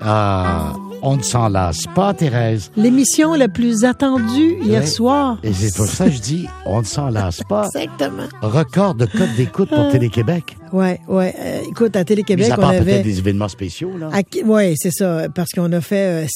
On ne s'en lasse pas, Thérèse. L'émission la plus attendue hier soir. Et c'est pour ça que je dis, on ne s'en lasse pas. Exactement. Record de code d'écoute pour Télé-Québec. Ouais. Écoute, à Télé-Québec, à part on avait... peut-être des événements spéciaux, là. Oui, c'est ça, parce qu'on a fait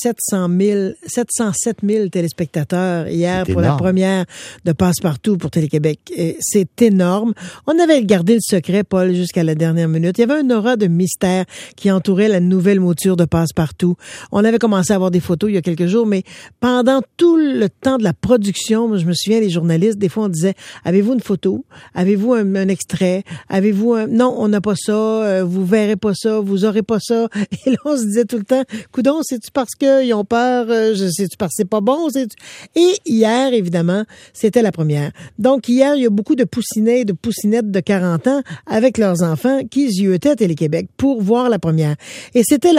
707 000 téléspectateurs hier C'est pour énorme. la première de Passe-Partout pour Télé-Québec. Et c'est énorme. On avait gardé le secret, Paul, jusqu'à la dernière minute. Il y avait un aura de mystère qui entourait la nouvelle mouture de Passe-Partout. On avait commencé à avoir des photos il y a quelques jours, mais pendant tout le temps de la production, je me souviens, les journalistes, des fois, on disait, avez-vous une photo? Avez-vous un extrait? Avez-vous un... Non, on n'a pas ça, vous verrez pas ça, vous aurez pas ça. Et là, on se disait tout le temps, coudonc, c'est-tu parce qu'ils ont peur? C'est-tu parce que c'est pas bon? Et hier, évidemment, c'était la première. Donc, hier, il y a beaucoup de poussinets et de poussinettes de 40 ans avec leurs enfants qui y étaient à Télé-Québec pour voir la première. Et c'était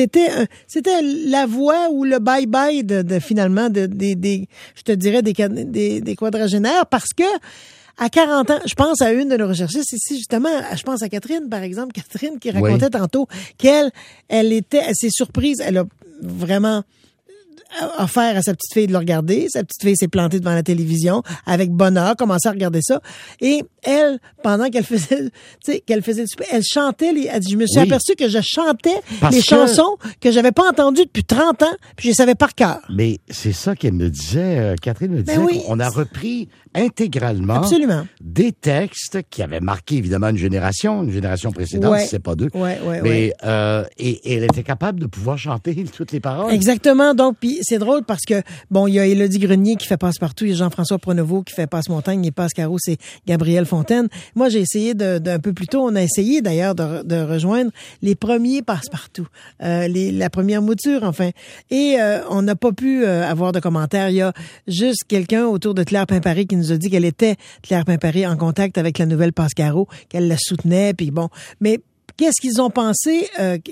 la voix ou le bye-bye finalement je te dirais des quadragénaires, parce que à 40 ans, je pense à une de nos recherchistes ici, justement, je pense à Catherine, par exemple, Catherine qui racontait tantôt qu'elle s'est surprise, elle a vraiment offert à sa petite fille de le regarder. Sa petite fille s'est plantée devant la télévision avec bonheur, commençait à regarder ça. Et elle, pendant qu'elle faisait le souper, elle chantait, elle dit, je me suis aperçue que je chantais les chansons que j'avais pas entendues depuis 30 ans, puis je les savais par cœur. Mais c'est ça qu'elle me disait, Catherine me disait, qu'on a repris intégralement des textes qui avaient marqué évidemment une génération précédente, si c'est pas deux. Mais et elle était capable de pouvoir chanter toutes les paroles. Exactement. Donc, puis c'est drôle parce que il y a Élodie Grenier qui fait Passe-Partout, il y a Jean-François Pronovo qui fait Passe-Montagne, et Passe-Carreau, c'est Gabrielle Fontaine. Moi, j'ai essayé d'un peu plus tôt, on a essayé d'ailleurs de rejoindre les premiers Passe-Partout, la première mouture, enfin. Et on n'a pas pu avoir de commentaires. Il y a juste quelqu'un autour de Claire Pimparé qui nous a dit qu'elle était, Claire Pimparé, en contact avec la nouvelle Passe-Carreau, qu'elle la soutenait, puis bon. Mais qu'est-ce qu'ils ont pensé,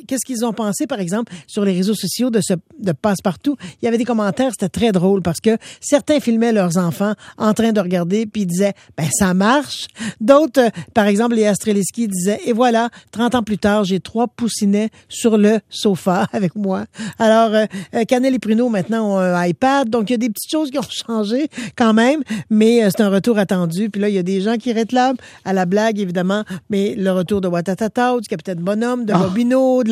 par exemple, sur les réseaux sociaux de Passe-Partout? Il y avait des commentaires, c'était très drôle parce que certains filmaient leurs enfants en train de regarder puis ils disaient, ça marche. D'autres, par exemple, Léa Streliski disait, et voilà, 30 ans plus tard, j'ai 3 poussinets sur le sofa avec moi. Alors, Canel et Pruneau maintenant ont un iPad, donc il y a des petites choses qui ont changé quand même, mais c'est un retour attendu. Puis là, il y a des gens qui réclament à la blague, évidemment, mais le retour de Watatata, du Capitaine Bonhomme, de Bobino, de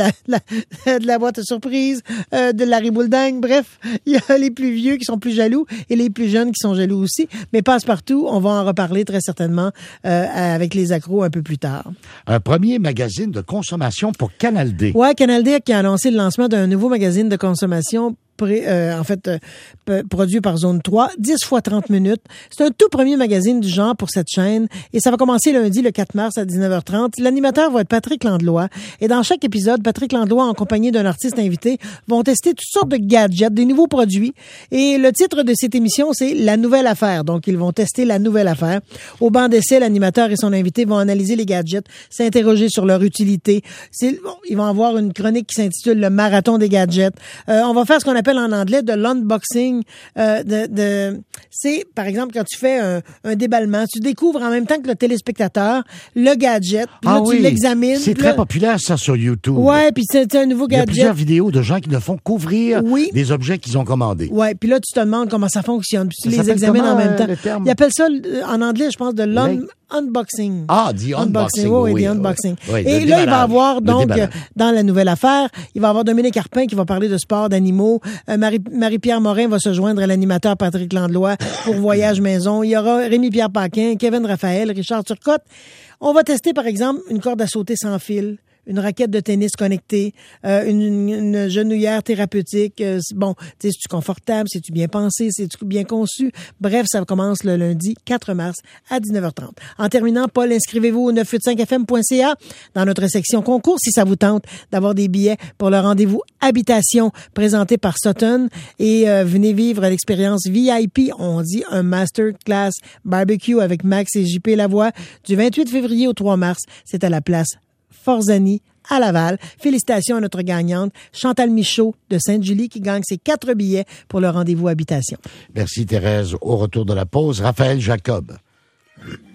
la boîte à surprise, de Larry Boulding. Bref, il y a les plus vieux qui sont plus jaloux et les plus jeunes qui sont jaloux aussi. Mais Passe-Partout, on va en reparler très certainement avec les accros un peu plus tard. Un premier magazine de consommation pour Canal D. Ouais, Canal D qui a annoncé le lancement d'un nouveau magazine de consommation produit par Zone 3, 10 fois 30 minutes. C'est un tout premier magazine du genre pour cette chaîne et ça va commencer lundi, le 4 mars à 19h30. L'animateur va être Patrick Landlois et dans chaque épisode, Patrick Landlois, en compagnie d'un artiste invité, vont tester toutes sortes de gadgets, des nouveaux produits. Et le titre de cette émission, c'est La Nouvelle Affaire. Donc, ils vont tester la nouvelle affaire. Au banc d'essai, l'animateur et son invité vont analyser les gadgets, s'interroger sur leur utilité. Ils vont avoir une chronique qui s'intitule Le Marathon des gadgets. On va faire ce qu'on appelle en anglais de l'unboxing. C'est, par exemple, quand tu fais un déballement, tu découvres en même temps que le téléspectateur le gadget, puis là, tu l'examines. C'est très populaire, ça, sur YouTube. Ouais, puis c'est un nouveau gadget. Il y a plusieurs vidéos de gens qui ne font qu'ouvrir des objets qu'ils ont commandés. Ouais, puis là, tu te demandes comment ça fonctionne, puis tu les examines en même temps. Ils appellent ça, en anglais, je pense, de unboxing. The unboxing. Oui, the unboxing. Et là, il va y avoir, donc, dans La Nouvelle Affaire, il va y avoir Dominique Arpin qui va parler de sport, d'animaux. Marie-Pierre Morin va se joindre à l'animateur Patrick Landlois pour Voyage Maison. Il y aura Rémi-Pierre Paquin, Kevin Raphaël, Richard Turcotte. On va tester, par exemple, une corde à sauter sans fil, une raquette de tennis connectée, une genouillère thérapeutique. C'est-tu confortable? C'est-tu bien pensé? C'est-tu bien conçu? Bref, ça commence le lundi 4 mars à 19h30. En terminant, Paul, inscrivez-vous au 985fm.ca dans notre section concours si ça vous tente d'avoir des billets pour le rendez-vous Habitation présenté par Sutton et venez vivre l'expérience VIP, on dit un masterclass barbecue avec Max et JP Lavoie du 28 février au 3 mars. C'est à la place Forzani à Laval. Félicitations à notre gagnante, Chantal Michaud de Sainte-Julie, qui gagne ses 4 billets pour le rendez-vous Habitation. Merci Thérèse. Au retour de la pause, Raphaël Jacob.